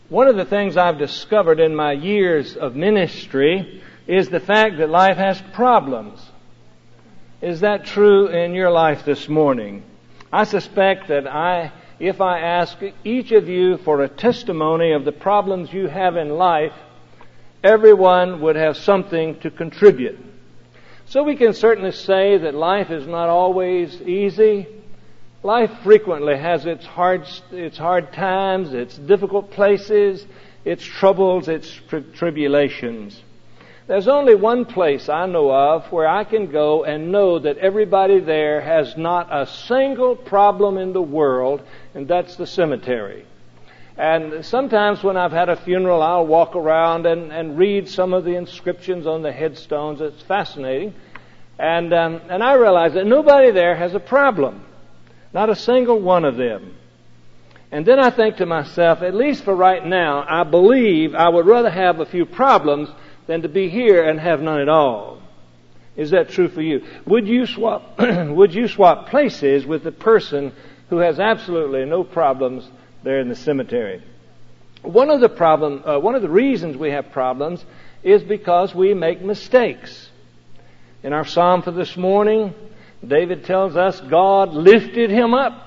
One of the things I've discovered in my years of ministry is the fact that life has problems. Is that true in your life this morning? I suspect that if I ask each of you for a testimony of the problems you have in life, everyone would have something to contribute. So we can certainly say that life is not always easy. Life frequently has its hard times, its difficult places, its troubles, its tribulations. There's only one place I know of where I can go and know that everybody there has not a single problem in the world, and that's the cemetery. And sometimes when I've had a funeral, I'll walk around and read some of the inscriptions on the headstones. It's fascinating. And I realize that nobody there has a problem. Not a single one of them. And then I think to myself, at least for right now, I believe I would rather have a few problems than to be here and have none at all. Is that true for you? Would you swap places with the person who has absolutely no problems there in the cemetery? One of the reasons we have problems is because we make mistakes. In our psalm for this morning, David tells us God lifted him up.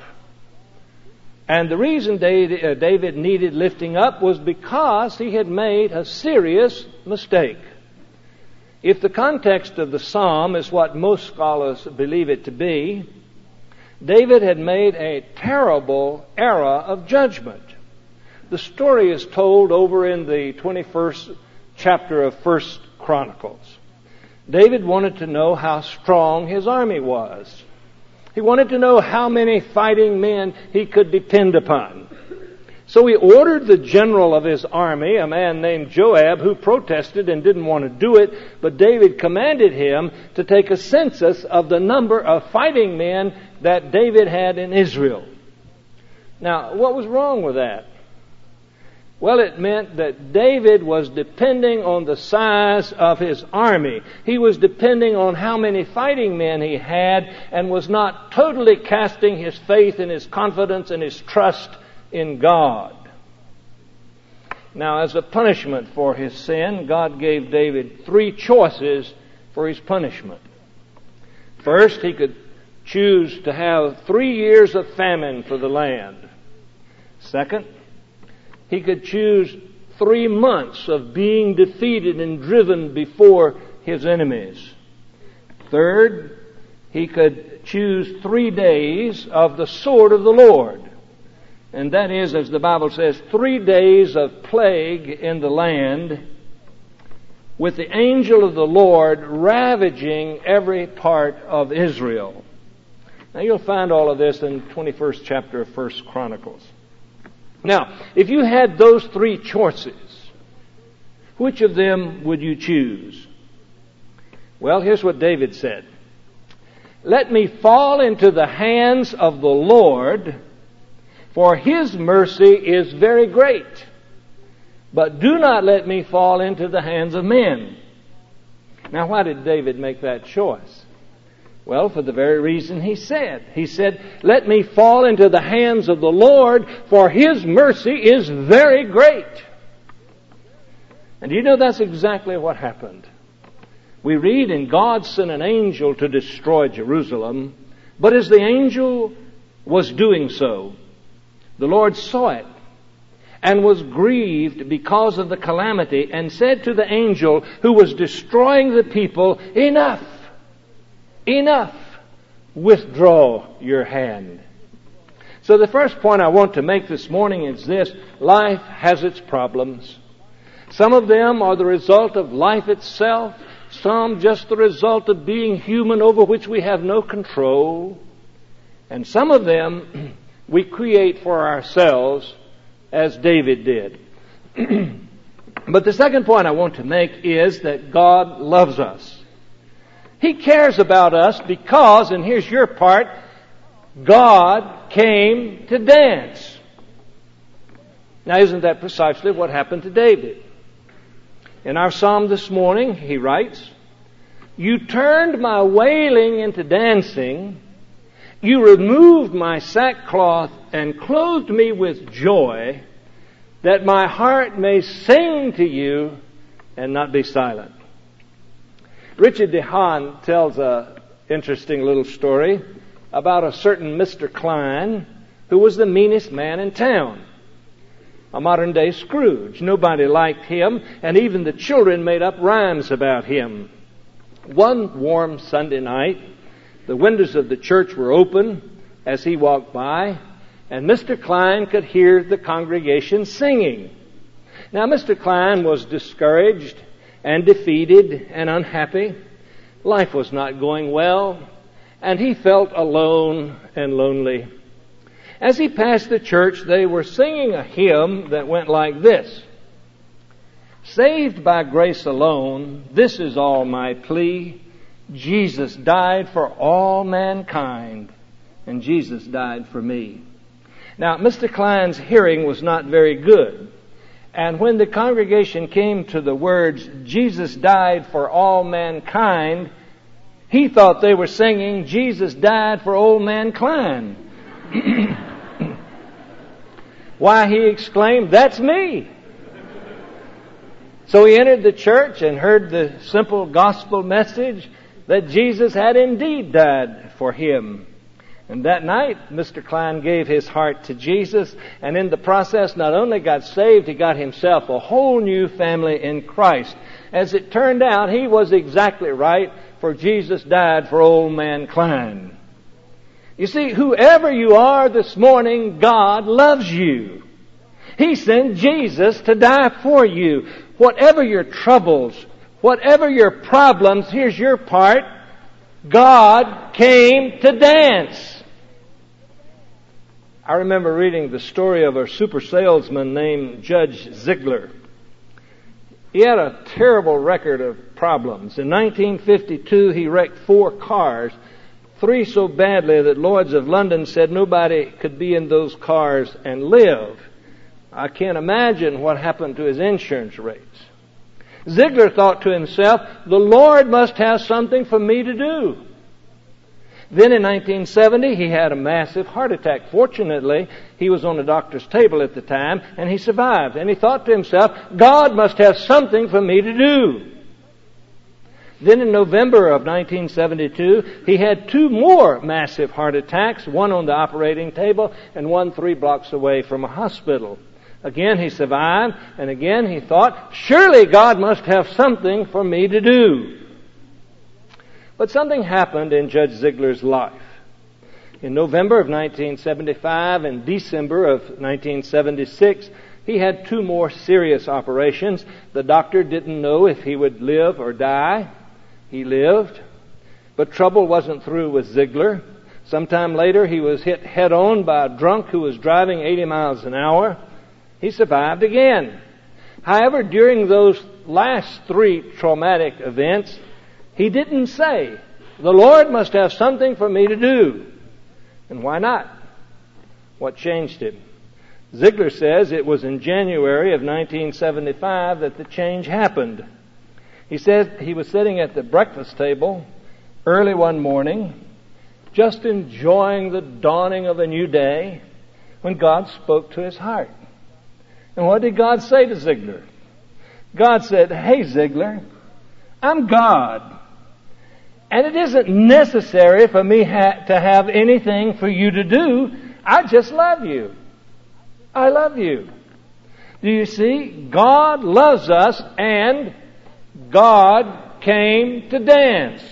And the reason David needed lifting up was because he had made a serious mistake. If the context of the psalm is what most scholars believe it to be, David had made a terrible error of judgment. The story is told over in the 21st chapter of 1 Chronicles. David wanted to know how strong his army was. He wanted to know how many fighting men he could depend upon. So he ordered the general of his army, a man named Joab, who protested and didn't want to do it, but David commanded him to take a census of the number of fighting men that David had in Israel. Now, what was wrong with that? Well, it meant that David was depending on the size of his army. He was depending on how many fighting men he had and was not totally casting his faith and his confidence and his trust in God. Now, as a punishment for his sin, God gave David 3 choices for his punishment. First, he could choose to have 3 years of famine for the land. Second, he could choose 3 months of being defeated and driven before his enemies. Third, he could choose 3 days of the sword of the Lord. And that is, as the Bible says, 3 days of plague in the land, with the angel of the Lord ravaging every part of Israel. Now you'll find all of this in the 21st chapter of 1 Chronicles. Now, if you had those 3 choices, which of them would you choose? Well, here's what David said. Let me fall into the hands of the Lord, for His mercy is very great. But do not let me fall into the hands of men. Now, why did David make that choice? Well, for the very reason he said. He said, let me fall into the hands of the Lord, for His mercy is very great. And you know that's exactly what happened. We read, and God sent an angel to destroy Jerusalem, but as the angel was doing so, the Lord saw it and was grieved because of the calamity and said to the angel who was destroying the people, enough! Enough! Withdraw your hand. So the first point I want to make this morning is this. Life has its problems. Some of them are the result of life itself. Some just the result of being human, over which we have no control. And some of them we create for ourselves, as David did. But the second point I want to make is that God loves us. He cares about us because, and here's your part, God came to dance. Now, isn't that precisely what happened to David? In our psalm this morning, he writes, you turned my wailing into dancing. You removed my sackcloth and clothed me with joy, that my heart may sing to you and not be silent. Richard DeHaan tells an interesting little story about a certain Mr. Klein who was the meanest man in town. A modern-day Scrooge. Nobody liked him, and even the children made up rhymes about him. One warm Sunday night, the windows of the church were open as he walked by, and Mr. Klein could hear the congregation singing. Now, Mr. Klein was discouraged and defeated and unhappy. Life was not going well, and he felt alone and lonely. As he passed the church, they were singing a hymn that went like this. Saved by grace alone, this is all my plea. Jesus died for all mankind, and Jesus died for me. Now, Mr. Klein's hearing was not very good. And when the congregation came to the words, Jesus died for all mankind, he thought they were singing, Jesus died for old man Klein. Why, he exclaimed, that's me. So he entered the church and heard the simple gospel message that Jesus had indeed died for him. And that night, Mr. Klein gave his heart to Jesus, and in the process not only got saved, he got himself a whole new family in Christ. As it turned out, he was exactly right, for Jesus died for old man Klein. You see, whoever you are this morning, God loves you. He sent Jesus to die for you. Whatever your troubles, whatever your problems, here's your part. God came to dance. I remember reading the story of a super salesman named Judge Ziegler. He had a terrible record of problems. In 1952, he wrecked 4 cars, 3 so badly that Lloyd's of London said nobody could be in those cars and live. I can't imagine what happened to his insurance rates. Ziegler thought to himself, the Lord must have something for me to do. Then in 1970, he had a massive heart attack. Fortunately, he was on a doctor's table at the time, and he survived. And he thought to himself, God must have something for me to do. Then in November of 1972, he had 2 more massive heart attacks, one on the operating table and one 3 blocks away from a hospital. Again, he survived, and again he thought, surely God must have something for me to do. But something happened in Judge Ziegler's life. In November of 1975 and December of 1976, he had 2 more serious operations. The doctor didn't know if he would live or die. He lived. But trouble wasn't through with Ziegler. Sometime later, he was hit head-on by a drunk who was driving 80 miles an hour. He survived again. However, during those last 3 traumatic events, he didn't say, the Lord must have something for me to do. And why not? What changed him? Ziegler says it was in January of 1975 that the change happened. He said he was sitting at the breakfast table early one morning, just enjoying the dawning of a new day, when God spoke to his heart. And what did God say to Ziegler? God said, hey Ziegler, I'm God. And it isn't necessary for me to have anything for you to do. I just love you. I love you. Do you see? God loves us, and God came to dance.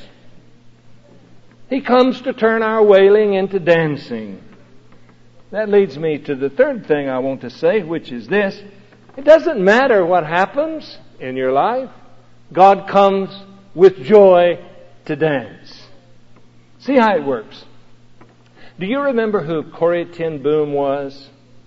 He comes to turn our wailing into dancing. That leads me to the third thing I want to say, which is this. It doesn't matter what happens in your life. God comes with joy to dance. See how it works. Do you remember who Corrie ten Boom was?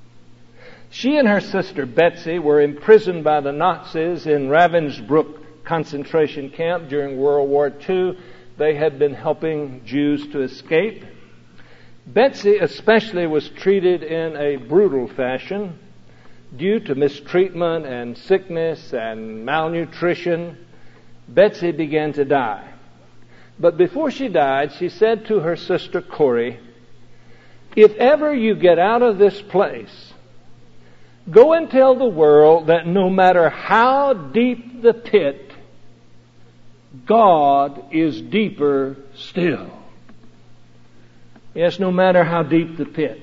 She and her sister Betsy were imprisoned by the Nazis in Ravensbrück concentration camp during World War II. They had been helping Jews to escape. Betsy especially was treated in a brutal fashion due to mistreatment and sickness and malnutrition. Betsy began to die. But before she died, she said to her sister Corrie, if ever you get out of this place, Go and tell the world that no matter how deep the pit, God is deeper still. Yes, no matter how deep the pit,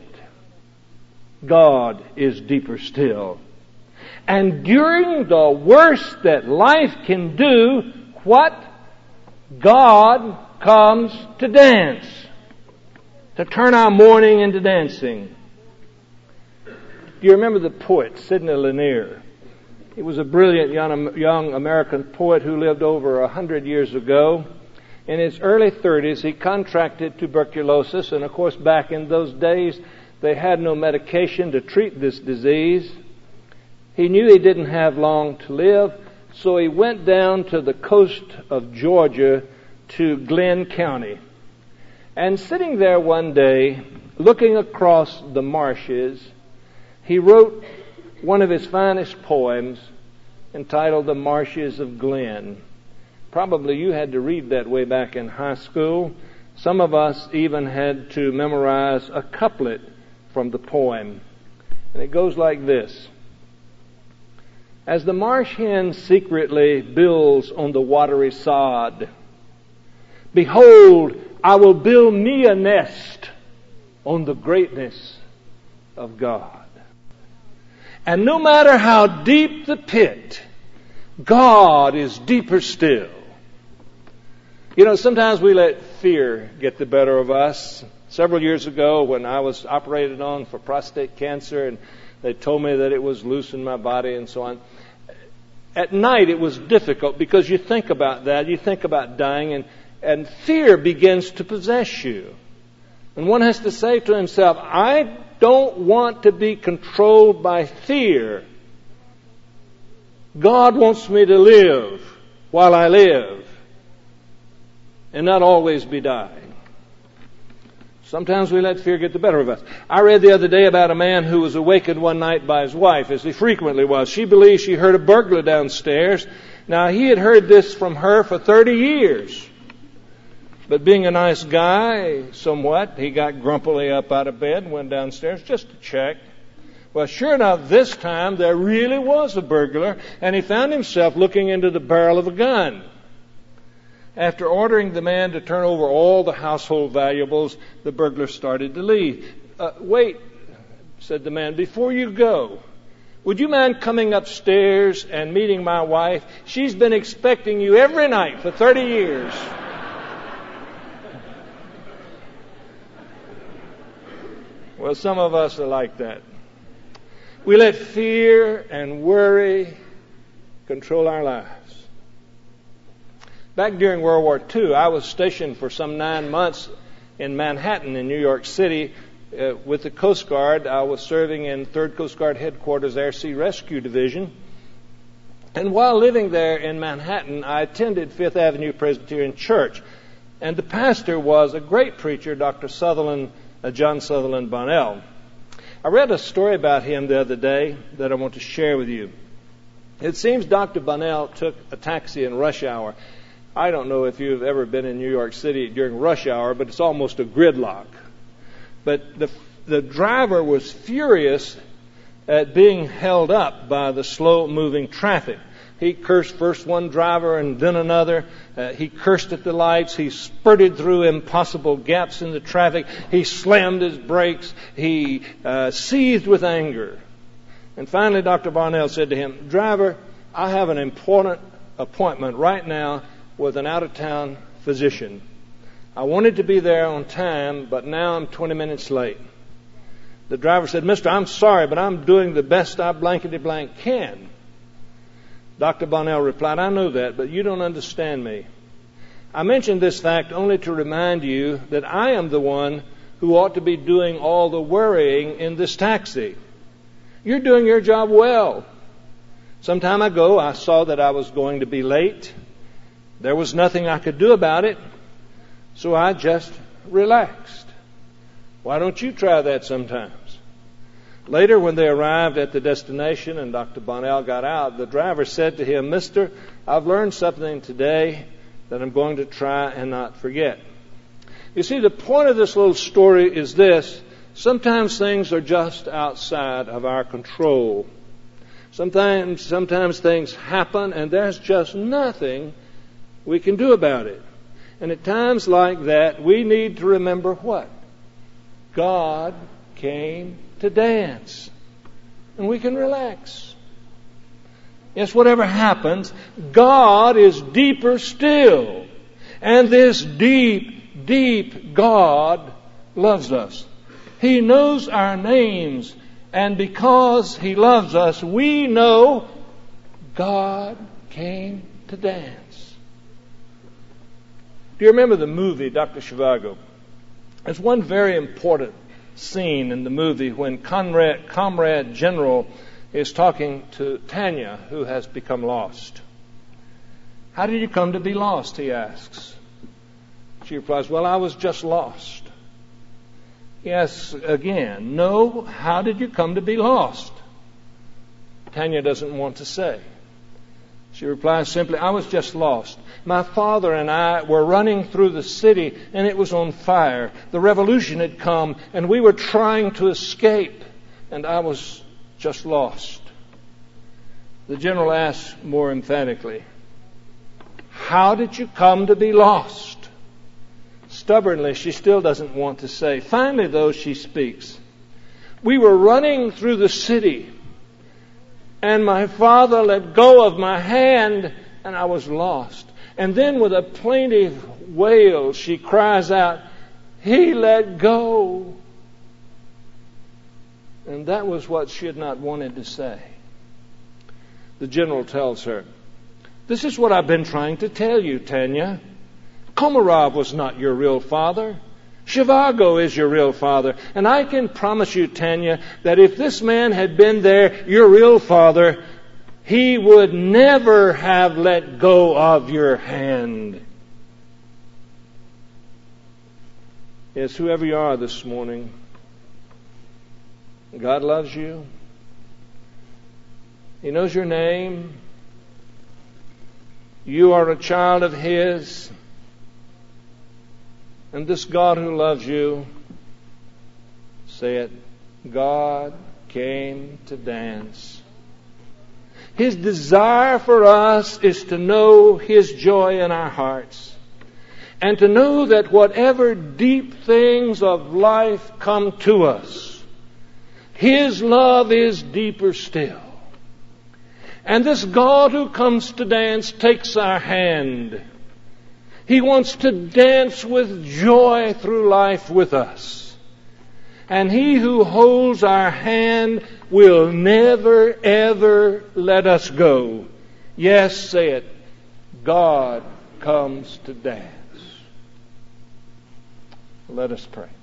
God is deeper still. And during the worst that life can do, what? God comes to dance, to turn our mourning into dancing. Do you remember the poet Sidney Lanier? He was a brilliant young American poet who lived over 100 years ago. In his early 30s, he contracted tuberculosis, and of course back in those days, they had no medication to treat this disease. He knew he didn't have long to live, so he went down to the coast of Georgia to Glenn County. And sitting there one day, looking across the marshes, he wrote one of his finest poems entitled The Marshes of Glenn. Probably you had to read that way back in high school. Some of us even had to memorize a couplet from the poem. And it goes like this. As the marsh hen secretly builds on the watery sod, behold, I will build me a nest on the greatness of God. And no matter how deep the pit, God is deeper still. You know, sometimes we let fear get the better of us. Several years ago, when I was operated on for prostate cancer, and they told me that it was loose in my body and so on, at night it was difficult because you think about that, you think about dying, and fear begins to possess you. And one has to say to himself, I don't want to be controlled by fear. God wants me to live while I live and not always be dying. Sometimes we let fear get the better of us. I read the other day about a man who was awakened one night by his wife, as he frequently was. She believed she heard a burglar downstairs. Now, he had heard this from her for 30 years. But being a nice guy, somewhat, he got grumpily up out of bed and went downstairs just to check. Well, sure enough, this time there really was a burglar, and he found himself looking into the barrel of a gun. After ordering the man to turn over all the household valuables, the burglar started to leave. Wait, said the man, before you go, would you mind coming upstairs and meeting my wife? She's been expecting you every night for 30 years. Well, some of us are like that. We let fear and worry control our lives. Back during World War II, I was stationed for some 9 months in Manhattan in New York City with the Coast Guard. I was serving in 3rd Coast Guard Headquarters Air Sea Rescue Division. And while living there in Manhattan, I attended Fifth Avenue Presbyterian Church. And the pastor was a great preacher, Dr. John Sutherland Bonnell. I read a story about him the other day that I want to share with you. It seems Dr. Bonnell took a taxi in rush hour. I don't know if you've ever been in New York City during rush hour, but it's almost a gridlock. But the driver was furious at being held up by the slow-moving traffic. He cursed first one driver and then another. He cursed at the lights. He spurted through impossible gaps in the traffic. He slammed his brakes. He seethed with anger. And finally, Dr. Bonnell said to him, "Driver, I have an important appointment right now with an out-of-town physician. I wanted to be there on time, but now I'm 20 minutes late." The driver said, "Mister, I'm sorry, but I'm doing the best I blankety-blank can." Dr. Bonnell replied, "I know that, but you don't understand me. I mention this fact only to remind you that I am the one who ought to be doing all the worrying in this taxi. You're doing your job well. Some time ago, I saw that I was going to be late. There was nothing I could do about it, so I just relaxed. Why don't you try that sometimes?" Later, when they arrived at the destination and Dr. Bonnell got out, the driver said to him, "Mister, I've learned something today that I'm going to try and not forget." You see, the point of this little story is this, sometimes things are just outside of our control. Sometimes things happen and there's just nothing we can do about it. And at times like that, we need to remember what? God came to dance. And we can relax. Yes, whatever happens, God is deeper still. And this deep, deep God loves us. He knows our names. And because He loves us, we know God came to dance. Do you remember the movie, Dr. Zhivago? There's one very important scene in the movie when Comrade General is talking to Tanya, who has become lost. How did you come to be lost, he asks. She replies, well, I was just lost. He asks again, no, how did you come to be lost? Tanya doesn't want to say. She replies simply, I was just lost. My father and I were running through the city and it was on fire. The revolution had come and we were trying to escape and I was just lost. The general asks more emphatically, how did you come to be lost? Stubbornly, she still doesn't want to say. Finally, though, she speaks. We were running through the city and my father let go of my hand and I was lost. And then with a plaintive wail, she cries out, He let go. And that was what she had not wanted to say. The general tells her, this is what I've been trying to tell you, Tanya. Komarov was not your real father. Zhivago is your real father. And I can promise you, Tanya, that if this man had been there, your real father, he would never have let go of your hand. Yes, whoever you are this morning, God loves you. He knows your name. You are a child of His. And this God who loves you, say it, God came to dance. His desire for us is to know His joy in our hearts. And to know that whatever deep things of life come to us, His love is deeper still. And this God who comes to dance takes our hand. He wants to dance with joy through life with us. And He who holds our hand will never, ever let us go. Yes, say it. God comes to dance. Let us pray.